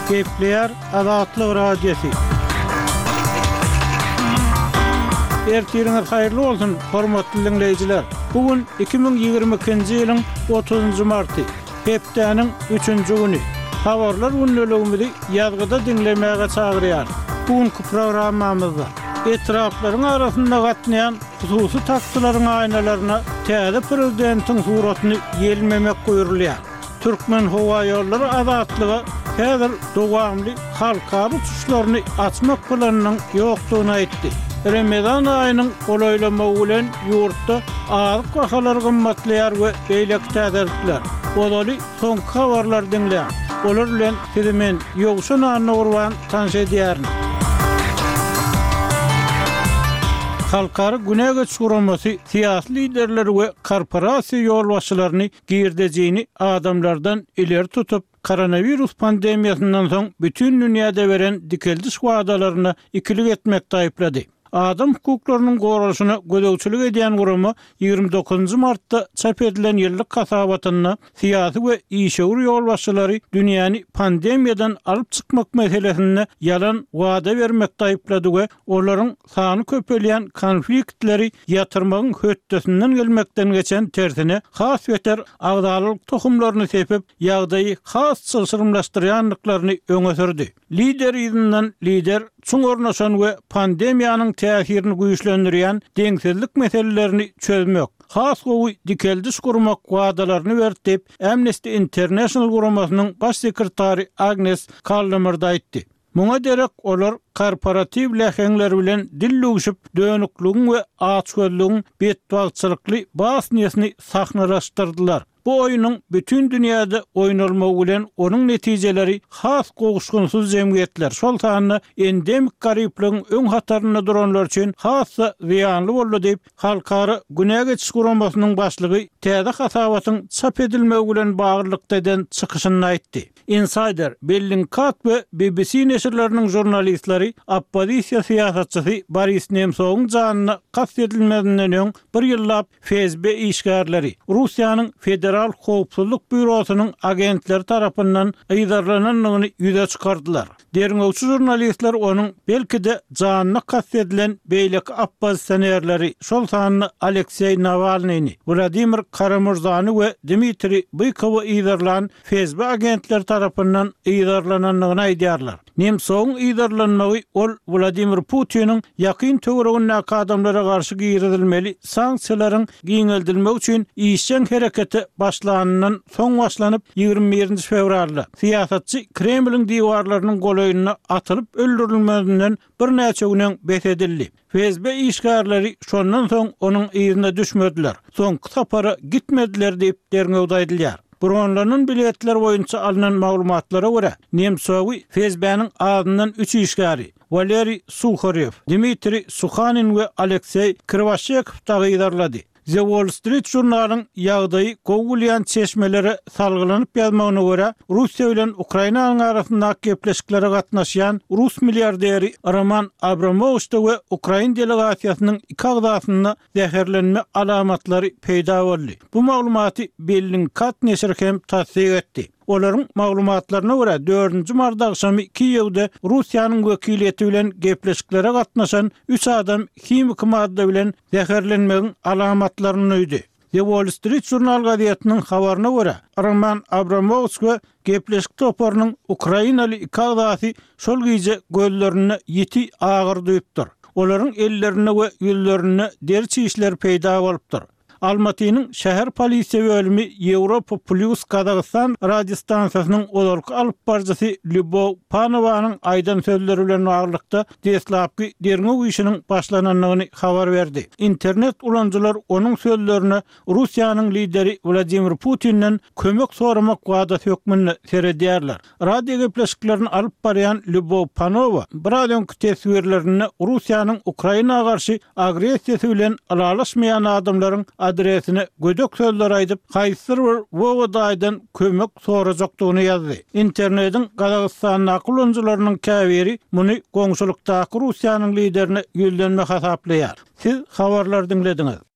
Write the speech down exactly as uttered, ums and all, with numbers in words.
Gepleyer Azatlyk Radiosu. Ertiriniz hayırlı olsun, hormatly dinleyijiler. Bugün iki bin ýygrimi ikinji ýylyň otuzunjy marty, hepdeniň üçünji güni. Habarlar günnäligimizi ýazgyda dinlemäge çagyrýar. Bugünkü programmamyzda etraplaryň arasynda gatnaýan hususy taksalaryň aýnalaryna täze prezidentiň suratyny ýelmemek goýurulýar. Türkmen Howa ýollary azatlygy häzir dowamly halkary uçuşlaryny açmak plananyň ýokdugyny aýtdy. Ramazan aýynyň golaýlamagy bilen ýurtda azyk bahalary gymmatlaýar we beýlek täzelikler. Olaly soňky habarlar dinleýär. Olar bilen sizi men ýogşan anyny urwan tanşy edýärin. Halkary Günäge çuramasy siýasy liderleri we korporasiýa ýolbaşçylaryny girdejini adamlardan ileri tutup koronavirus pandemiýasyndan soň bütün dünýäde beren dikeldiş wagdalaryna ikilik etmekde aýplady. Adam hukuklarynyň goralyşyna gödäwçilik edýän gurumy ýygrimi dokuzunjy martda çap edilen ýyllyk kasabatyna siýasy we işegur ýolbaşçylary dünýäni pandemiýadan alyp çykmak meselesinde ýalan wada bermekde aýplady we olaryň sany köpelýän konfliktleri ýatyrmagyň hötdesinden gelmekden geçen tersine has beter agdalyk tohumlaryny sepip ýagdaýy has çylşyrmlaşdyrýanlyklaryny öňe sürdi. Lider ýygynyň lider çuň ornaşan we pandemiýanyň täsirini güýçlendirýän deňsizlik meselelerini çözmek, has gowy dikeldiş gurmak wagdalaryny berdi. Amnesty International guramasynyň baş sekretary Agnes Callamard aýtdy. Muňa derek olar korporativ läheňler bilen dilluguşyp dönükligiň we açgözlügiň betbagçylykly bas niýetini sahnalaşdyrdylar. Bu oyunun bütün dünyada oynalmagy bilen onun netijeleri has goguşgunsuz jemgyýetler. Şol taýny endemik garyplygyň öň hataryna duranlar üçin hassa ziýanly boldy diýip halkary Günäge çykuramasynyň başlygy täze hasabatyň çap edilmegi bilen baglanykda eden çykyşyny aýtdy. Insider, Bellingcat we B B C neşirleriniň jurnalistleri oppozisiýa siýasatçysy Boris Nemtsowyň janyna kast edilmedinden öň bir ýyllap F S B işgärleri Russiýanyň federal Howpsuzlyk bürosynyň agentleri tarapyndan ýydarlananyny ýüze çykardylar. Derňewçi jurnalistler onuň belki de janyna kast edilen beýleki oppozisionerleri şol sanyny Aleksey Navalnyny, Vladimir Kara-Murzany we Dmitri Bykowy ýydarlan F S B agentleri tarapyndan ýydarlananyny aýdýarlar. Nemtsowyň ýydarlanmagy ol Vladimir Putiniň ýakyn töweregine adamlara garşy giýirilmeli sanksiýalaryň giňeldilmegi üçin işçiň hereketi başlanandan soň başlanyp ýygrimi birinji fevralda siýasatçy Kremliň diwarlarynyň golaýyna atylyp öldürilmesinden bir näçe günden besedildi. F S B işgärleri şondan soň onuň ýerine düşmediler. Soňky sapara gitmediler diýip derňewde aýdylýar. Buronlaryň biletler boýunça alynan maglumatlara görä, Nemtsowy F S B'niň adyndan üç işgäri Valeri Sukharev, Dmitri Sukhanin we Aleksey Krivashchev taýýarlady. The Wall Street jurnalynyň ýagdaýy gowulýan çeşmeleri salgylanyp ýazmagyna görä, Russiýa bilen Ukrainanyň arasyndaky gepleşiklere gatnaşýan Rus milliarderi Roman Abramovich we Ukraina delegasiýasynyň iki agdasyna zäherlenme alamatlary peýda boldy. Bu maglumaty Bellingcat neşri hem tasdiq etdi. Olaryň maglumatlaryna görä dördünji mart akşamy Kiýewde Russiýanyň wekiliýeti bilen gepleşiklere gatnaşan üç adam himik madda bilen zäherlenmegiň alamatlaryny öýdi. The Wall Street Journal gazetynyň habaryna görä Roman Abramovich we gepleşik toparynyň Ukrainaly iki agdasy şol giýje gözlerini ýeti agyr duýupdyr. Olaryň ellerine we ýüzlerine deri çiýişler peýda bolupdyr. Almatynyň şäher polisiýa bölümi Ýewropa Plus Kazakystan radiostansiýasynyň olarky alyp barjysy Lyubov Panowanyň aýdan sözleri bilen baglykda deslapky derňe güýşiniň başlananyny habar berdi. İnternet ulanjylar onuň sözlerini Russiýanyň lideri Vladimir Putinden kömek soramak wagty hökmünde seredýärler. Radio gepleşiklerini alyp barýan Lyubov Panowa radioň tesbirlerini Russiýanyň Ukrainaga garşy agresiýasy bilen aralaşmayan adamlaryň adresine gödök sözler aýdyp, haýsyr bir wowadaýdan kömek sorajakdygyny ýazdy. Internetiň Kazakystan kullanjylarynyň käbiri muny goňşulukdaky Russiýanyň liderine ýüldenme hasaplaýar. Siz habarlar dinlediňiz.